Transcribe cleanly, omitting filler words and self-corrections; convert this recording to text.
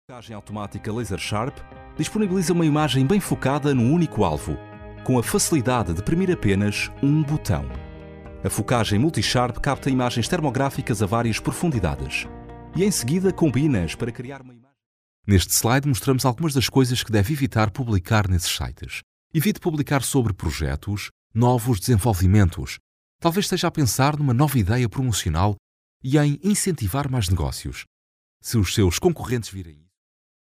A focagem automática Laser Sharp disponibiliza uma imagem bem focada num único alvo, com a facilidade de premir apenas um botão. A focagem Multi-Sharp capta imagens termográficas a várias profundidades e em seguida combina-as para criar uma imagem. Neste slide mostramos algumas das coisas que deve evitar publicar nesses sites. Evite publicar sobre projetos, novos desenvolvimentos. Talvez esteja a pensar numa nova ideia promocional e em incentivar mais negócios. Se os seus concorrentes virem